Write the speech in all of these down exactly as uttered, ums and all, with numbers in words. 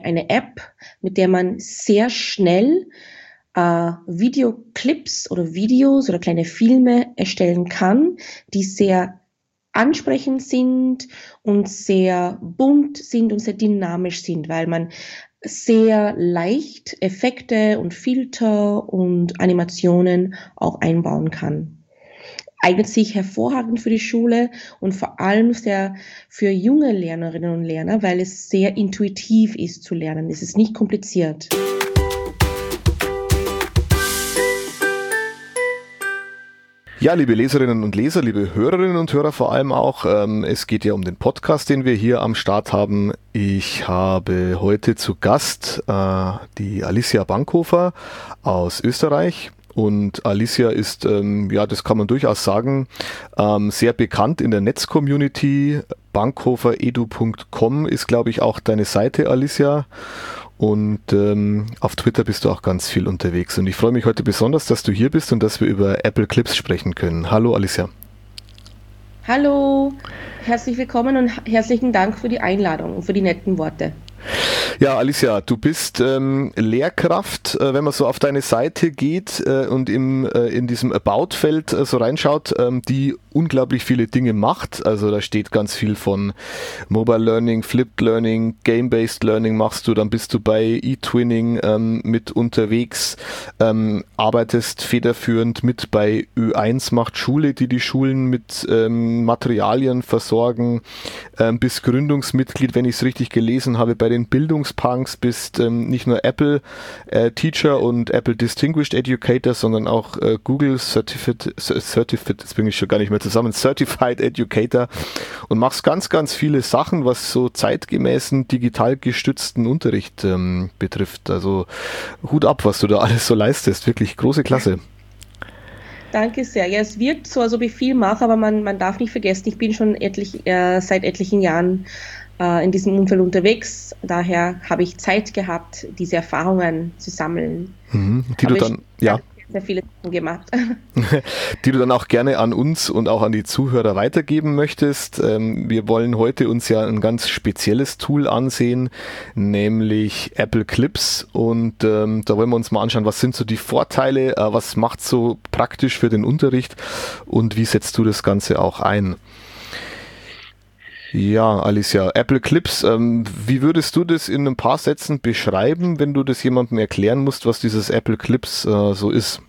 eine App, mit der man sehr schnell äh, Videoclips oder Videos oder kleine Filme erstellen kann, die sehr ansprechend sind und sehr bunt sind und sehr dynamisch sind, weil man sehr leicht Effekte und Filter und Animationen auch einbauen kann. Eignet sich hervorragend für die Schule und vor allem sehr für junge Lernerinnen und Lerner, weil es sehr intuitiv ist zu lernen. Es ist nicht kompliziert. Ja, liebe Leserinnen und Leser, liebe Hörerinnen und Hörer vor allem auch, ähm, es geht ja um den Podcast, den wir hier am Start haben. Ich habe heute zu Gast äh, die Alicia Bankhofer aus Österreich. Und Alicia ist, ähm, ja, das kann man durchaus sagen, ähm, sehr bekannt in der Netz-Community. bankhofer edu punkt com ist, glaube ich, auch deine Seite, Alicia. Und ähm, auf Twitter bist du auch ganz viel unterwegs. Und ich freue mich heute besonders, dass du hier bist und dass wir über Apple Clips sprechen können. Hallo, Alicia. Hallo, herzlich willkommen und herzlichen Dank für die Einladung und für die netten Worte. Ja, Alicia, du bist ähm, Lehrkraft, äh, wenn man so auf deine Seite geht äh, und im, äh, in diesem About-Feld äh, so reinschaut, ähm, die unglaublich viele Dinge macht. Also da steht ganz viel von Mobile Learning, Flipped Learning, Game-Based Learning machst du, dann bist du bei eTwinning ähm, mit unterwegs, ähm, arbeitest federführend mit bei Ö eins macht Schule, die die Schulen mit ähm, Materialien versorgen, ähm, bist Gründungsmitglied, wenn ich es richtig gelesen habe, bei den Bildungspunks, bist ähm, nicht nur Apple äh, Teacher und Apple Distinguished Educator, sondern auch äh, Google Certificate, Certificate, das bringe ich schon gar nicht mehr zusammen, Certified Educator und machst ganz, ganz viele Sachen, was so zeitgemäßen, digital gestützten Unterricht ähm, betrifft. Also Hut ab, was du da alles so leistest. Wirklich große Klasse. Danke sehr. Ja, es wirkt so, als ob ich viel mache, aber man, man darf nicht vergessen, ich bin schon etlich, äh, seit etlichen Jahren äh, in diesem Umfeld unterwegs. Daher habe ich Zeit gehabt, diese Erfahrungen zu sammeln. Mhm, die aber du dann, ja. Sehr viele Sachen gemacht. Die du dann auch gerne an uns und auch an die Zuhörer weitergeben möchtest. Wir wollen heute uns ja ein ganz spezielles Tool ansehen, nämlich Apple Clips. Und ähm, da wollen wir uns mal anschauen, was sind so die Vorteile, äh, was macht so praktisch für den Unterricht und wie setzt du das Ganze auch ein? Ja, Alicia, Apple Clips, ähm, wie würdest du das in ein paar Sätzen beschreiben, wenn du das jemandem erklären musst, was dieses Apple Clips äh, so ist?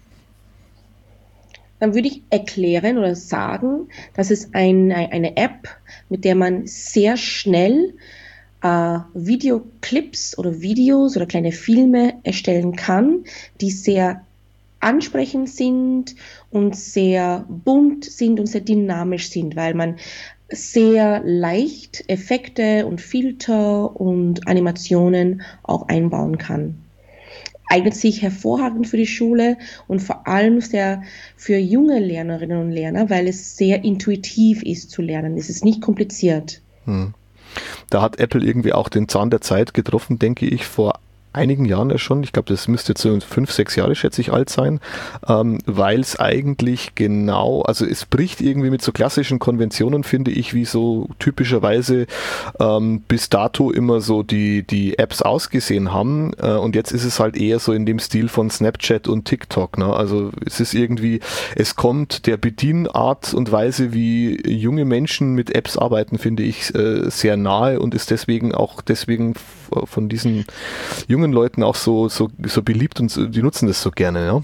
Dann würde ich erklären oder sagen, dass es ein, eine App, mit der man sehr schnell äh, Videoclips oder Videos oder kleine Filme erstellen kann, die sehr ansprechend sind und sehr bunt sind und sehr dynamisch sind, weil man sehr leicht Effekte und Filter und Animationen auch einbauen kann. Eignet sich hervorragend für die Schule und vor allem sehr für junge Lernerinnen und Lerner, weil es sehr intuitiv ist zu lernen. Es ist nicht kompliziert. Hm. Da hat Apple irgendwie auch den Zahn der Zeit getroffen, denke ich, vor einigen Jahren ja schon, ich glaube, das müsste jetzt so fünf, sechs Jahre, schätze ich, alt sein, ähm, weil es eigentlich genau, also es bricht irgendwie mit so klassischen Konventionen, finde ich, wie so typischerweise ähm, bis dato immer so die, die Apps ausgesehen haben äh, und jetzt ist es halt eher so in dem Stil von Snapchat und TikTok, ne? Also es ist irgendwie, es kommt der Bedienart und Weise, wie junge Menschen mit Apps arbeiten, finde ich, äh, sehr nahe und ist deswegen auch deswegen von diesen jungen Leuten auch so, so, so beliebt und so, die nutzen das so gerne, ja?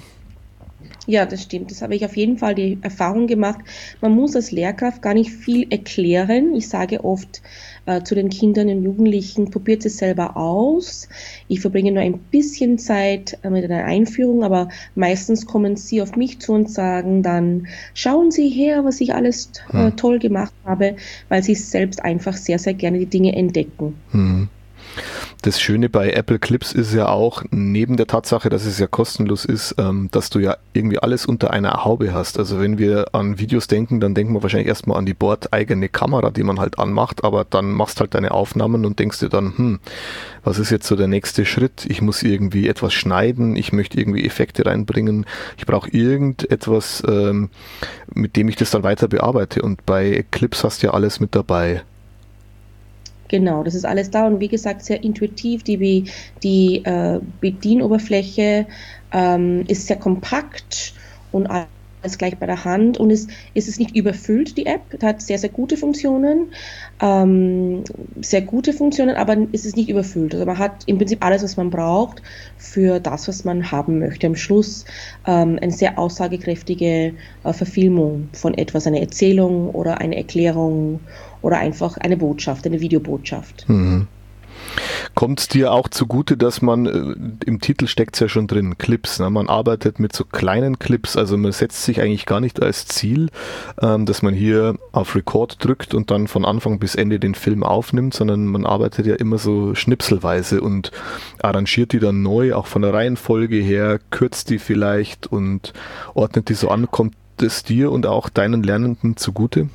Ja, das stimmt. Das habe ich auf jeden Fall die Erfahrung gemacht. Man muss als Lehrkraft gar nicht viel erklären. Ich sage oft äh, zu den Kindern und Jugendlichen, probiert es selber aus. Ich verbringe nur ein bisschen Zeit äh, mit einer Einführung, aber meistens kommen sie auf mich zu und sagen dann, schauen Sie her, was ich alles äh, toll gemacht habe, weil sie selbst einfach sehr, sehr gerne die Dinge entdecken. Hm. Das Schöne bei Apple Clips ist ja auch, neben der Tatsache, dass es ja kostenlos ist, ähm, dass du ja irgendwie alles unter einer Haube hast. Also wenn wir an Videos denken, dann denken wir wahrscheinlich erstmal an die bordeigene Kamera, die man halt anmacht, aber dann machst halt deine Aufnahmen und denkst dir dann, hm, was ist jetzt so der nächste Schritt? Ich muss irgendwie etwas schneiden, ich möchte irgendwie Effekte reinbringen, ich brauche irgendetwas, ähm, mit dem ich das dann weiter bearbeite und bei Clips hast du ja alles mit dabei. Genau, das ist alles da und wie gesagt sehr intuitiv. Die, Be- die äh, Bedienoberfläche ähm, ist sehr kompakt und alles gleich bei der Hand und es, es ist nicht überfüllt, die App. Es hat sehr, sehr gute Funktionen, ähm, sehr gute Funktionen, aber es ist nicht überfüllt. Also man hat im Prinzip alles, was man braucht für das, was man haben möchte. Am Schluss ähm, eine sehr aussagekräftige äh, Verfilmung von etwas, eine Erzählung oder eine Erklärung oder einfach eine Botschaft, eine Videobotschaft. Mhm. Kommt es dir auch zugute, dass man, äh, im Titel steckt es ja schon drin, Clips, ne? Man arbeitet mit so kleinen Clips, also man setzt sich eigentlich gar nicht als Ziel, ähm, dass man hier auf Record drückt und dann von Anfang bis Ende den Film aufnimmt, sondern man arbeitet ja immer so schnipselweise und arrangiert die dann neu, auch von der Reihenfolge her, kürzt die vielleicht und ordnet die so an. Kommt es dir und auch deinen Lernenden zugute?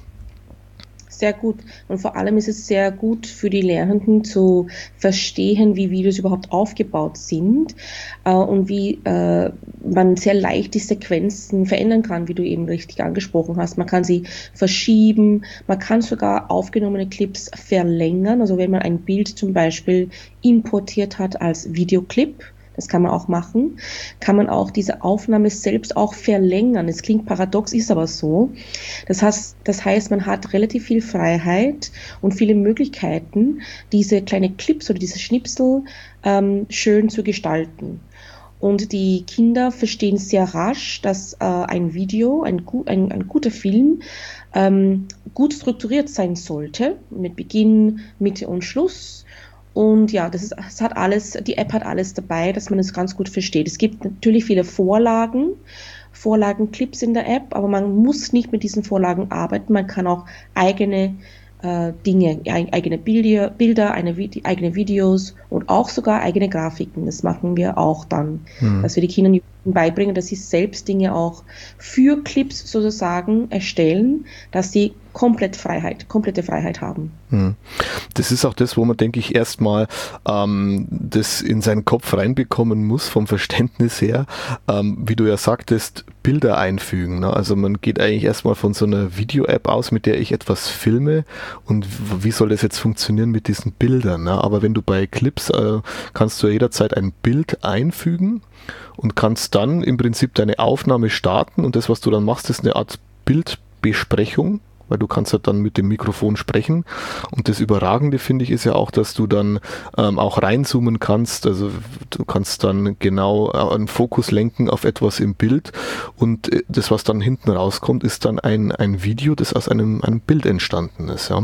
Sehr gut. Und vor allem ist es sehr gut für die Lernenden zu verstehen, wie Videos überhaupt aufgebaut sind äh, und wie äh, man sehr leicht die Sequenzen verändern kann, wie du eben richtig angesprochen hast. Man kann sie verschieben, man kann sogar aufgenommene Clips verlängern. Also wenn man ein Bild zum Beispiel importiert hat als Videoclip, das kann man auch machen, kann man auch diese Aufnahme selbst auch verlängern. Es klingt paradox, ist aber so. Das heißt, das heißt, man hat relativ viel Freiheit und viele Möglichkeiten, diese kleinen Clips oder diese Schnipsel ähm, schön zu gestalten. Und die Kinder verstehen sehr rasch, dass äh, ein Video, ein, ein, ein guter Film, ähm, gut strukturiert sein sollte, mit Beginn, Mitte und Schluss. Und ja, das ist, es hat alles, die App hat alles dabei, dass man es ganz gut versteht. Es gibt natürlich viele Vorlagen, Vorlagenclips in der App, aber man muss nicht mit diesen Vorlagen arbeiten. Man kann auch eigene äh, Dinge, eigene Bilder, Bilder eine, eigene Videos und auch sogar eigene Grafiken. Das machen wir auch dann, Hm. dass wir die Kindern beibringen, dass sie selbst Dinge auch für Clips sozusagen erstellen, dass sie komplett Freiheit, komplette Freiheit haben. Hm. Das ist auch das, wo man, denke ich, erstmal ähm, das in seinen Kopf reinbekommen muss, vom Verständnis her, ähm, wie du ja sagtest, Bilder einfügen. Ne? Also man geht eigentlich erstmal von so einer Video-App aus, mit der ich etwas filme und wie soll das jetzt funktionieren mit diesen Bildern? Ne? Aber wenn du bei Clips, äh, kannst du ja jederzeit ein Bild einfügen und kannst dann im Prinzip deine Aufnahme starten und das, was du dann machst, ist eine Art Bildbesprechung, weil du kannst halt dann mit dem Mikrofon sprechen. Und das Überragende, finde ich, ist ja auch, dass du dann ähm, auch reinzoomen kannst. Also du kannst dann genau einen Fokus lenken auf etwas im Bild und das, was dann hinten rauskommt, ist dann ein, ein Video, das aus einem, einem Bild entstanden ist, ja.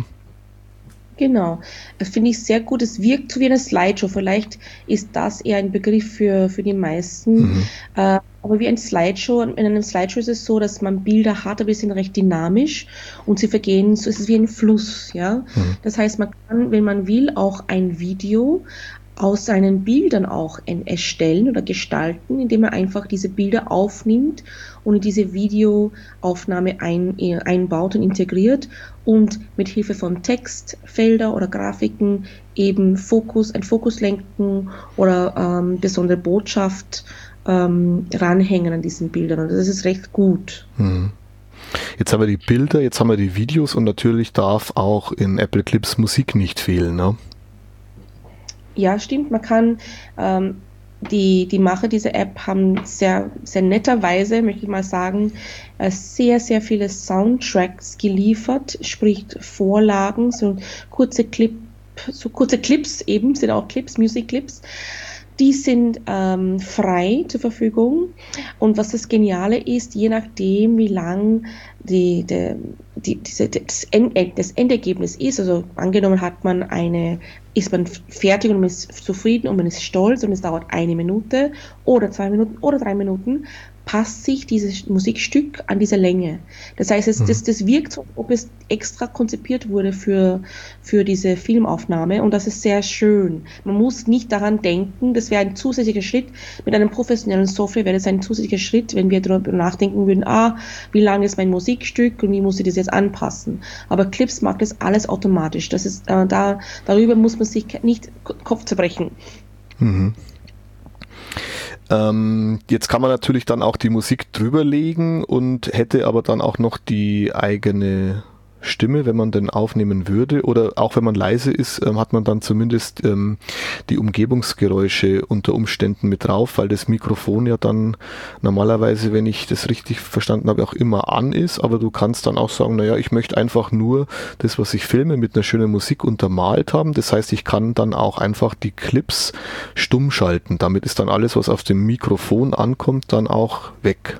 Genau, das finde ich sehr gut. Es wirkt so wie eine Slideshow. Vielleicht ist das eher ein Begriff für, für die meisten. Mhm. Äh, aber wie ein Slideshow, in einem Slideshow ist es so, dass man Bilder hat, aber sie sind recht dynamisch und sie vergehen, so ist es wie ein Fluss, ja. Mhm. Das heißt, man kann, wenn man will, auch ein Video aus seinen Bildern auch erstellen oder gestalten, indem man einfach diese Bilder aufnimmt und in diese Videoaufnahme ein, einbaut und integriert und mit Hilfe von Textfelder oder Grafiken eben Fokus, ein Fokus lenken oder ähm, besondere Botschaft ähm, ranhängen an diesen Bildern. Und das ist recht gut. Mhm. Jetzt haben wir die Bilder, jetzt haben wir die Videos und natürlich darf auch in Apple Clips Musik nicht fehlen, ne? Ja, stimmt. Man kann, ähm, die, die Macher dieser App haben sehr, sehr netterweise, möchte ich mal sagen, äh, sehr, sehr viele Soundtracks geliefert, sprich Vorlagen, so kurze Clip, so kurze Clips eben, sind auch Clips, Music-Clips. Die sind ähm, frei zur Verfügung. Und was das Geniale ist, je nachdem, wie lang die, die, die, diese, das, End, das Endergebnis ist, also angenommen hat man eine, ist man fertig und man ist zufrieden und man ist stolz und es dauert eine Minute oder zwei Minuten oder drei Minuten, passt sich dieses Musikstück an diese Länge. Das heißt, es, mhm. das, das wirkt so, ob es extra konzipiert wurde für, für diese Filmaufnahme und das ist sehr schön. Man muss nicht daran denken, das wäre ein zusätzlicher Schritt. Mit einem professionellen Software wäre das ein zusätzlicher Schritt, wenn wir darüber nachdenken würden, ah, wie lang ist mein Musikstück und wie muss ich das jetzt anpassen. Aber Clips macht das alles automatisch. Das ist, äh, da, darüber muss man sich nicht Kopf zerbrechen. Mhm. Ähm, jetzt kann man natürlich dann auch die Musik drüberlegen und hätte aber dann auch noch die eigene Stimme, wenn man denn aufnehmen würde, oder auch wenn man leise ist, ähm, hat man dann zumindest ähm, die Umgebungsgeräusche unter Umständen mit drauf, weil das Mikrofon ja dann normalerweise, wenn ich das richtig verstanden habe, auch immer an ist, aber du kannst dann auch sagen, naja, ich möchte einfach nur das, was ich filme, mit einer schönen Musik untermalt haben. Das heißt, ich kann dann auch einfach die Clips stumm schalten. Damit ist dann alles, was auf dem Mikrofon ankommt, dann auch weg.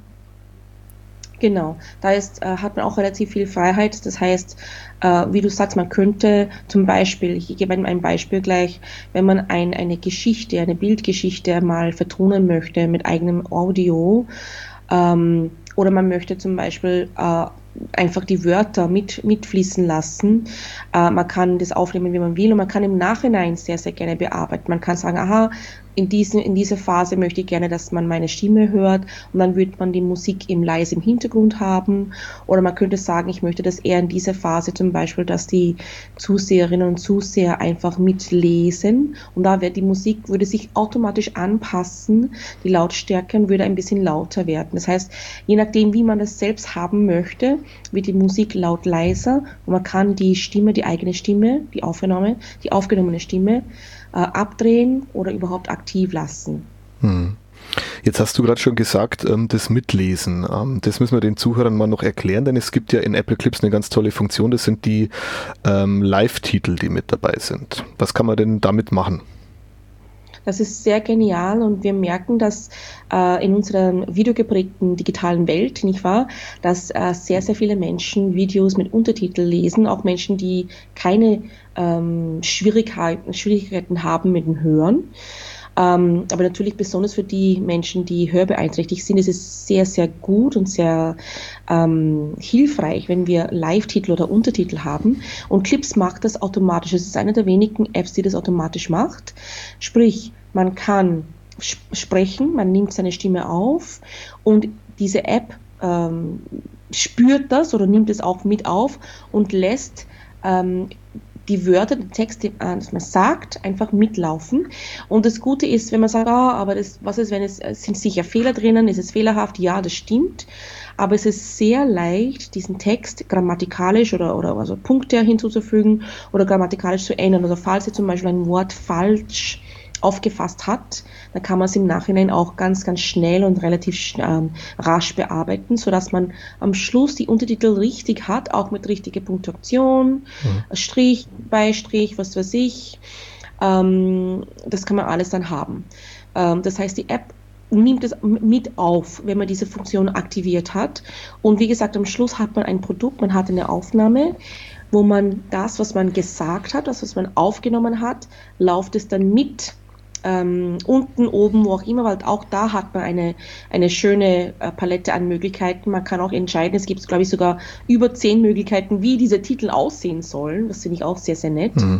Genau, da ist, äh, hat man auch relativ viel Freiheit. Das heißt, äh, wie du sagst, man könnte zum Beispiel, ich gebe Ihnen ein Beispiel gleich, wenn man ein, eine Geschichte, eine Bildgeschichte mal vertonen möchte mit eigenem Audio, ähm, oder man möchte zum Beispiel äh, einfach die Wörter mit, mitfließen lassen. Äh, man kann das aufnehmen, wie man will, und man kann im Nachhinein sehr, sehr gerne bearbeiten. Man kann sagen, aha, in, diesen, in dieser Phase möchte ich gerne, dass man meine Stimme hört, und dann würde man die Musik im leise im Hintergrund haben. Oder man könnte sagen, ich möchte das eher in dieser Phase zum Beispiel, dass die Zuseherinnen und Zuseher einfach mitlesen, und da wird die Musik würde sich automatisch anpassen, die Lautstärke würde ein bisschen lauter werden. Das heißt, je nachdem, wie man das selbst haben möchte, wird die Musik laut leiser, und man kann die Stimme, die eigene Stimme, die aufgenommene, die aufgenommene Stimme äh, abdrehen oder überhaupt aktiv lassen. Hm. Jetzt hast du gerade schon gesagt, ähm, das Mitlesen. Ähm, das müssen wir den Zuhörern mal noch erklären, denn es gibt ja in Apple Clips eine ganz tolle Funktion, das sind die ähm, Live-Titel, die mit dabei sind. Was kann man denn damit machen? Das ist sehr genial, und wir merken, dass äh, in unserer videogeprägten digitalen Welt, nicht wahr, dass äh, sehr, sehr viele Menschen Videos mit Untertitel lesen, auch Menschen, die keine ähm, Schwierigkeiten, Schwierigkeiten haben mit dem Hören. Ähm, aber natürlich besonders für die Menschen, die hörbeeinträchtigt sind, ist es sehr, sehr gut und sehr ähm, hilfreich, wenn wir Live-Titel oder Untertitel haben. Und Clips macht das automatisch. Es ist eine der wenigen Apps, die das automatisch macht. Sprich, man kann sp- sprechen, man nimmt seine Stimme auf, und diese App ähm, spürt das oder nimmt es auch mit auf und lässt ähm, die Wörter, den Text, den man sagt, einfach mitlaufen. Und das Gute ist, wenn man sagt, ah, aber das, was ist, wenn es, es sind sicher Fehler drinnen, ist es fehlerhaft? Ja, das stimmt. Aber es ist sehr leicht, diesen Text grammatikalisch oder, oder also Punkte hinzuzufügen oder grammatikalisch zu ändern. Also falls Sie zum Beispiel ein Wort falsch aufgefasst hat, dann kann man es im Nachhinein auch ganz, ganz schnell und relativ ähm, rasch bearbeiten, sodass man am Schluss die Untertitel richtig hat, auch mit richtiger Punktion, mhm. Strich, Beistrich, was weiß ich. Ähm, das kann man alles dann haben. Ähm, das heißt, die App nimmt es mit auf, wenn man diese Funktion aktiviert hat. Und wie gesagt, am Schluss hat man ein Produkt, man hat eine Aufnahme, wo man das, was man gesagt hat, das, was man aufgenommen hat, läuft es dann mit Ähm, unten, oben, wo auch immer, weil auch da hat man eine, eine schöne äh, Palette an Möglichkeiten. Man kann auch entscheiden, es gibt, glaube ich, sogar über zehn Möglichkeiten, wie diese Titel aussehen sollen. Das finde ich auch sehr, sehr nett. Mhm.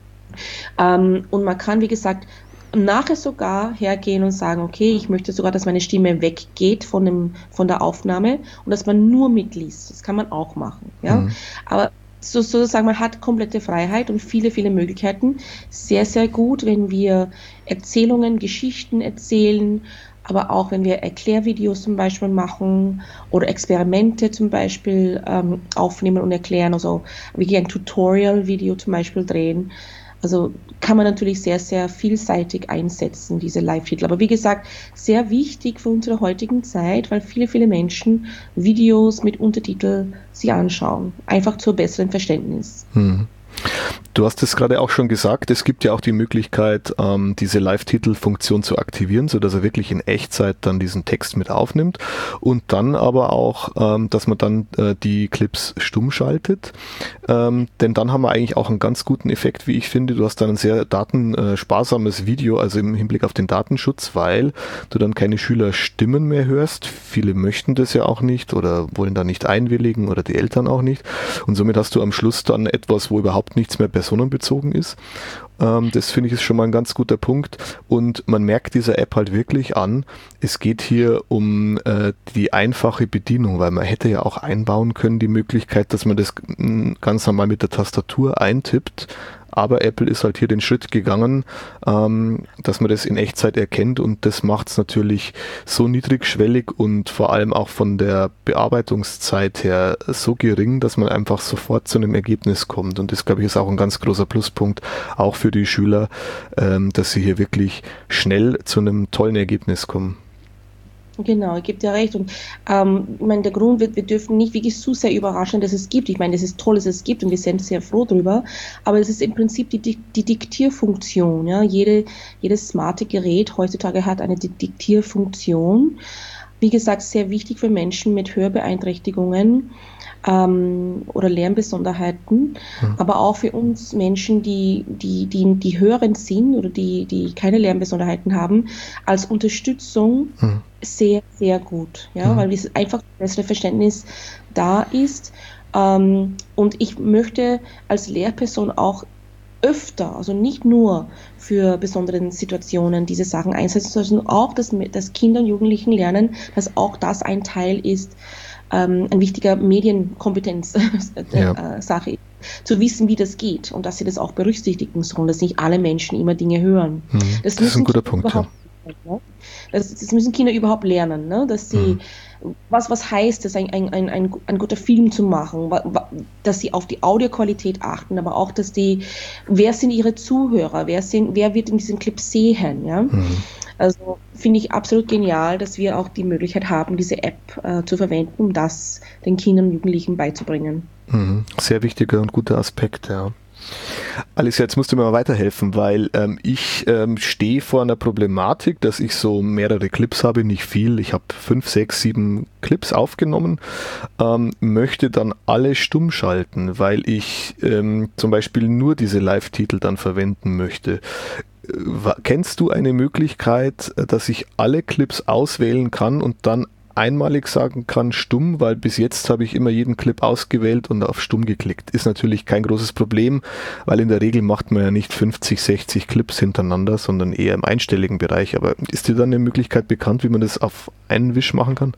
Ähm, und man kann, wie gesagt, nachher sogar hergehen und sagen, okay, ich möchte sogar, dass meine Stimme weggeht von, dem, von der Aufnahme und dass man nur mitliest. Das kann man auch machen. Ja? Mhm. Aber So, sozusagen, man hat komplette Freiheit und viele, viele Möglichkeiten. Sehr, sehr gut, wenn wir Erzählungen, Geschichten erzählen, aber auch wenn wir Erklärvideos zum Beispiel machen oder Experimente zum Beispiel ähm, aufnehmen und erklären, also wie ein Tutorial-Video zum Beispiel drehen. Also kann man natürlich sehr, sehr vielseitig einsetzen, diese Live-Titel. Aber wie gesagt, sehr wichtig für unsere heutigen Zeit, weil viele, viele Menschen Videos mit Untertitel sich anschauen. Einfach zur besseren Verständnis. Hm. Du hast es gerade auch schon gesagt, es gibt ja auch die Möglichkeit, ähm, diese Live-Titel-Funktion zu aktivieren, sodass er wirklich in Echtzeit dann diesen Text mit aufnimmt und dann aber auch, ähm, dass man dann äh, die Clips stumm schaltet, ähm, denn dann haben wir eigentlich auch einen ganz guten Effekt, wie ich finde. Du hast dann ein sehr datensparsames Video, also im Hinblick auf den Datenschutz, weil du dann keine Schülerstimmen mehr hörst. Viele möchten das ja auch nicht oder wollen da nicht einwilligen oder die Eltern auch nicht, und somit hast du am Schluss dann etwas, wo überhaupt nichts mehr personenbezogen ist. Ähm, das finde ich ist schon mal ein ganz guter Punkt, und man merkt dieser App halt wirklich an, es geht hier um äh, die einfache Bedienung, weil man hätte ja auch einbauen können die Möglichkeit, dass man das ganz normal mit der Tastatur eintippt, aber Apple ist halt hier den Schritt gegangen, ähm, dass man das in Echtzeit erkennt und das macht es natürlich so niedrigschwellig und vor allem auch von der Bearbeitungszeit her so gering, dass man einfach sofort zu einem Ergebnis kommt und das, glaube ich, ist auch ein ganz großer Pluspunkt, auch für die Schüler, ähm, dass sie hier wirklich schnell zu einem tollen Ergebnis kommen. Genau, ich gebe dir recht. Und ähm, ich meine, der Grund wird, wir dürfen nicht wirklich zu sehr überraschen, dass es gibt. Ich meine, es ist toll, dass es gibt und wir sind sehr froh drüber. Aber es ist im Prinzip die, die Diktierfunktion. Ja? Jede, jedes smarte Gerät heutzutage hat eine Diktierfunktion. Wie gesagt, sehr wichtig für Menschen mit Hörbeeinträchtigungen ähm, oder Lernbesonderheiten, hm. aber auch für uns Menschen, die, die, die, die hörend sind oder die, die keine Lernbesonderheiten haben, als Unterstützung hm. sehr, sehr gut, ja, hm. weil es einfach ein besseres Verständnis da ist. Ähm, und ich möchte als Lehrperson auch öfter, also nicht nur für besondere Situationen diese Sachen einsetzen, sondern auch, dass, dass Kinder und Jugendlichen lernen, dass auch das ein Teil ist, ähm, ein wichtiger Medienkompetenz-Sache ja. ist, zu wissen, wie das geht und dass sie das auch berücksichtigen sollen, dass nicht alle Menschen immer Dinge hören. Mhm. Das, das ist ein guter Punkt, ja. Ne? Das, das müssen Kinder überhaupt lernen, ne? Dass sie, mhm. was, was heißt es, ein, ein, ein, ein, ein guter Film zu machen, dass sie auf die Audioqualität achten, aber auch, dass die, wer sind ihre Zuhörer, wer, sind, wer wird in diesem Clip sehen, ja? Mhm. Also finde ich absolut genial, dass wir auch die Möglichkeit haben, diese App äh, zu verwenden, um das den Kindern und Jugendlichen beizubringen. Mhm. Sehr wichtiger und guter Aspekt, ja. Alicia, jetzt musst du mir mal weiterhelfen, weil ähm, ich ähm, stehe vor einer Problematik, dass ich so mehrere Clips habe, nicht viel. Ich habe fünf, sechs, sieben Clips aufgenommen, ähm, möchte dann alle stumm schalten, weil ich ähm, zum Beispiel nur diese Live-Titel dann verwenden möchte. Kennst du eine Möglichkeit, dass ich alle Clips auswählen kann und dann einmalig sagen kann, stumm, weil bis jetzt habe ich immer jeden Clip ausgewählt und auf stumm geklickt. Ist natürlich kein großes Problem, weil in der Regel macht man ja nicht fünfzig, sechzig Clips hintereinander, sondern eher im einstelligen Bereich. Aber ist dir dann eine Möglichkeit bekannt, wie man das auf einen Wisch machen kann?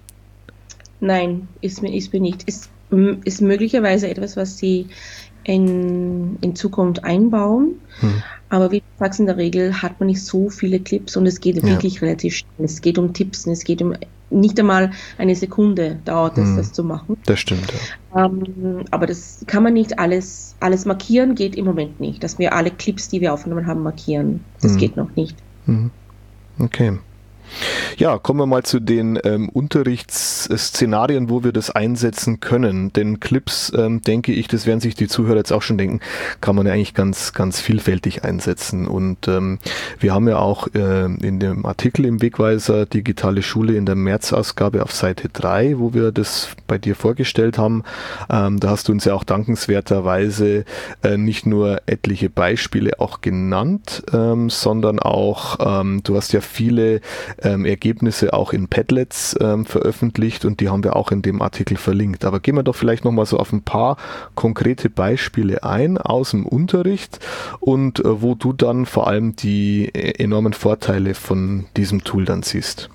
Nein, ist mir, ist mir nicht. Ist, ist möglicherweise etwas, was sie in, in Zukunft einbauen. Hm. Aber wie du sagst, in der Regel hat man nicht so viele Clips und es geht ja. wirklich relativ schnell. Es geht um Tipps und es geht um nicht einmal eine Sekunde dauert es, hm. das zu machen. Das stimmt, ja. Ähm, aber das kann man nicht alles, alles markieren, geht im Moment nicht. Dass wir alle Clips, die wir aufgenommen haben, markieren. Das hm. geht noch nicht. Hm. Okay. Ja, kommen wir mal zu den ähm, Unterrichtsszenarien, wo wir das einsetzen können. Denn Clips, ähm, denke ich, das werden sich die Zuhörer jetzt auch schon denken, kann man ja eigentlich ganz, ganz vielfältig einsetzen. Und ähm, wir haben ja auch äh, in dem Artikel im Wegweiser Digitale Schule in der März-Ausgabe auf Seite drei, wo wir das bei dir vorgestellt haben, ähm, da hast du uns ja auch dankenswerterweise äh, nicht nur etliche Beispiele auch genannt, ähm, sondern auch, ähm, du hast ja viele Ähm, Ergebnisse auch in Padlets ähm, veröffentlicht und die haben wir auch in dem Artikel verlinkt. Aber gehen wir doch vielleicht nochmal so auf ein paar konkrete Beispiele ein aus dem Unterricht und äh, wo du dann vor allem die äh, enormen Vorteile von diesem Tool dann siehst.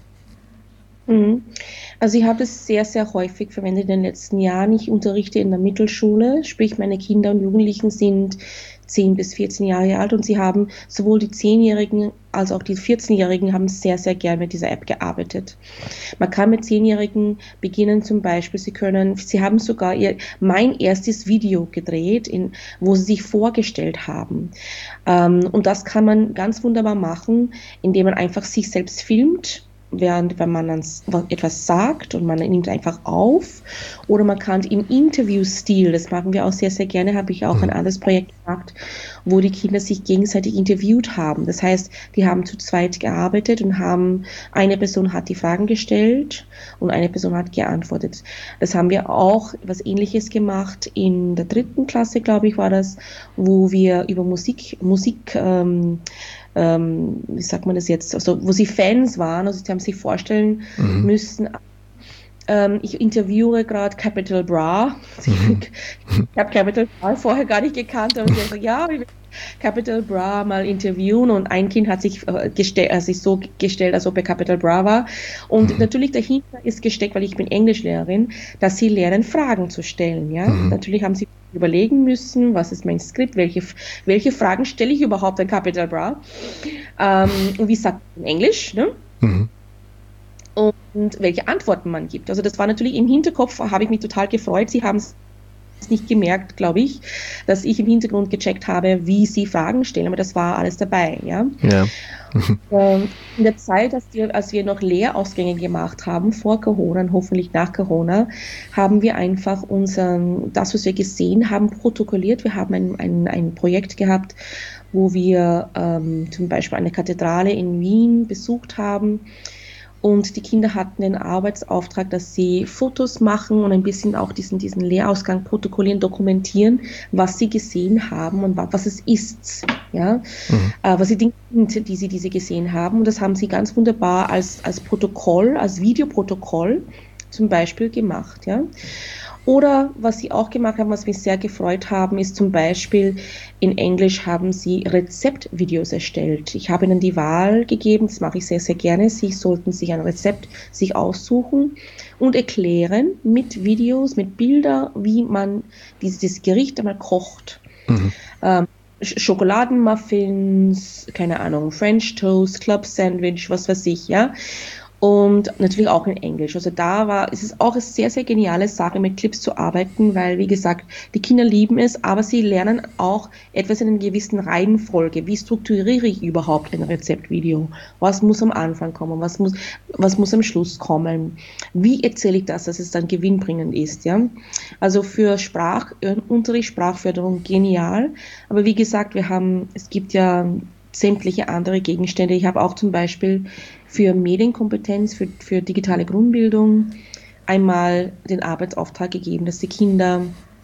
Also ich habe es sehr, sehr häufig verwendet in den letzten Jahren. Ich unterrichte in der Mittelschule, sprich meine Kinder und Jugendlichen sind zehn bis vierzehn Jahre alt und sie haben sowohl die zehnjährigen als auch die vierzehnjährigen haben sehr, sehr gern mit dieser App gearbeitet. Man kann mit zehnjährigen beginnen zum Beispiel, sie können, sie haben sogar ihr, mein erstes Video gedreht, in, wo sie sich vorgestellt haben. Ähm, und das kann man ganz wunderbar machen, indem man einfach sich selbst filmt, während wenn man dann etwas sagt und man nimmt einfach auf, oder man kann im Interviewstil, das machen wir auch sehr, sehr gerne, habe ich auch ein anderes Projekt gemacht, wo die Kinder sich gegenseitig interviewt haben. Das heißt, die haben zu zweit gearbeitet und haben, eine Person hat die Fragen gestellt und eine Person hat geantwortet. Das haben wir auch was Ähnliches gemacht in der dritten Klasse, glaube ich, war das, wo wir über Musik, Musik, ähm, ähm, wie sagt man das jetzt, also wo sie Fans waren, also sie haben sich vorstellen mhm. müssen, ähm, ich interviewe gerade Capital Bra, mhm. ich habe Capital Bra vorher gar nicht gekannt, und ich so, ja, ich will Capital Bra mal interviewen, und ein Kind hat sich äh, gestellt, also sich so gestellt, als ob er Capital Bra war, und mhm. natürlich dahinter ist gesteckt, weil ich bin Englischlehrerin, dass sie lernen, Fragen zu stellen, ja, mhm. natürlich haben sie überlegen müssen, was ist mein Skript, welche, welche Fragen stelle ich überhaupt an Capital Bra ähm, und wie sagt man in Englisch, ne? Mhm. Und welche Antworten man gibt. Also das war natürlich im Hinterkopf, habe ich mich total gefreut. Sie haben es nicht gemerkt, glaube ich, dass ich im Hintergrund gecheckt habe, wie sie Fragen stellen, aber das war alles dabei. Ja. Ja. In der Zeit, als wir, als wir noch Lehrausgänge gemacht haben, vor Corona und hoffentlich nach Corona, haben wir einfach unseren, das, was wir gesehen haben, protokolliert. Wir haben ein, ein, ein Projekt gehabt, wo wir ähm, zum Beispiel eine Kathedrale in Wien besucht haben. Und die Kinder hatten den Arbeitsauftrag, dass sie Fotos machen und ein bisschen auch diesen, diesen Lehrausgang protokollieren, dokumentieren, was sie gesehen haben und was es ist, ja, mhm. äh, was sie Dinge sind, die sie, die sie gesehen haben. Und das haben sie ganz wunderbar als, als Protokoll, als Videoprotokoll zum Beispiel gemacht, ja. Oder was sie auch gemacht haben, was mich sehr gefreut haben, ist zum Beispiel in Englisch haben sie Rezeptvideos erstellt. Ich habe ihnen die Wahl gegeben, das mache ich sehr, sehr gerne. Sie sollten sich ein Rezept sich aussuchen und erklären mit Videos, mit Bildern, wie man dieses Gericht einmal kocht. Mhm. Ähm, Schokoladenmuffins, keine Ahnung, French Toast, Club Sandwich, was weiß ich, ja. Und natürlich auch in Englisch. Also da war, es ist auch eine sehr, sehr geniale Sache, mit Clips zu arbeiten, weil, wie gesagt, die Kinder lieben es, aber sie lernen auch etwas in einer gewissen Reihenfolge. Wie strukturiere ich überhaupt ein Rezeptvideo? Was muss am Anfang kommen? Was muss, was muss am Schluss kommen? Wie erzähle ich das, dass es dann gewinnbringend ist, ja? Also für Sprachunterricht, Sprachförderung genial. Aber wie gesagt, wir haben, es gibt ja sämtliche andere Gegenstände. Ich habe auch zum Beispiel für Medienkompetenz, für, für digitale Grundbildung einmal den Arbeitsauftrag gegeben, dass die Kinder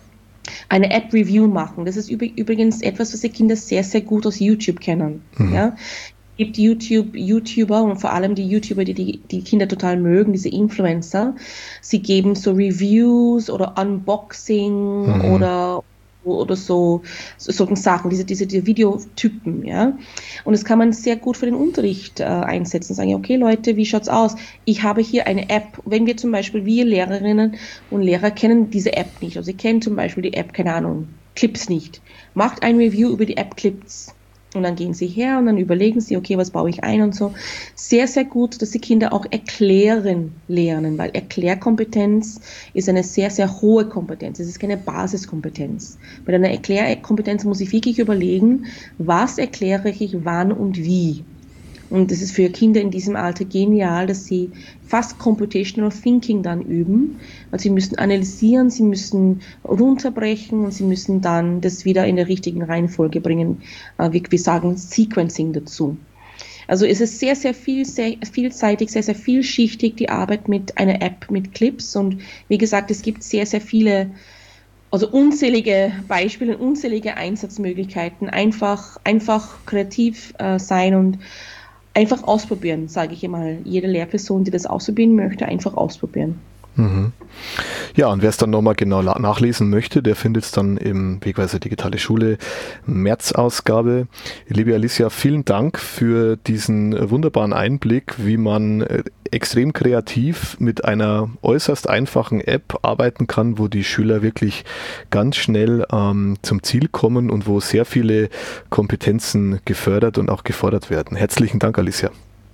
eine App-Review machen. Das ist übrigens etwas, was die Kinder sehr, sehr gut aus YouTube kennen. Mhm. Ja? Es gibt YouTube, YouTuber und vor allem die YouTuber, die, die die Kinder total mögen, diese Influencer. Sie geben so Reviews oder Unboxing mhm. oder oder so, so solchen Sachen, diese, diese, diese Videotypen, ja. Und das kann man sehr gut für den Unterricht äh, einsetzen. Sagen, okay Leute, wie schaut's aus? Ich habe hier eine App. Wenn wir zum Beispiel, wir Lehrerinnen und Lehrer kennen diese App nicht. Also sie kennen zum Beispiel die App, keine Ahnung, Clips nicht. Macht ein Review über die App Clips. Und dann gehen sie her und dann überlegen sie, okay, was baue ich ein und so. Sehr, sehr gut, dass die Kinder auch erklären lernen, weil Erklärkompetenz ist eine sehr, sehr hohe Kompetenz. Es ist keine Basiskompetenz. Bei einer Erklärkompetenz muss ich wirklich überlegen, was erkläre ich wann und wie. Und das ist für Kinder in diesem Alter genial, dass sie fast Computational Thinking dann üben. Also sie müssen analysieren, sie müssen runterbrechen und sie müssen dann das wieder in der richtigen Reihenfolge bringen. Wir, wir sagen Sequencing dazu. Also es ist sehr, sehr, viel, sehr vielseitig, sehr, sehr vielschichtig, die Arbeit mit einer App, mit Clips. Und wie gesagt, es gibt sehr, sehr viele, also unzählige Beispiele, unzählige Einsatzmöglichkeiten. Einfach, einfach kreativ äh, sein und einfach ausprobieren, sage ich immer. Jede Lehrperson, die das ausprobieren möchte, einfach ausprobieren. Mhm. Ja, und wer es dann nochmal genau nachlesen möchte, der findet es dann im Wegweiser Digitale Schule März-Ausgabe. Liebe Alicia, vielen Dank für diesen wunderbaren Einblick, wie man extrem kreativ mit einer äußerst einfachen App arbeiten kann, wo die Schüler wirklich ganz schnell ähm, zum Ziel kommen und wo sehr viele Kompetenzen gefördert und auch gefordert werden. Herzlichen Dank, Alicia.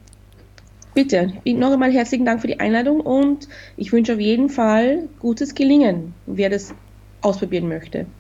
Bitte, noch einmal herzlichen Dank für die Einladung und ich wünsche auf jeden Fall gutes Gelingen, wer das ausprobieren möchte.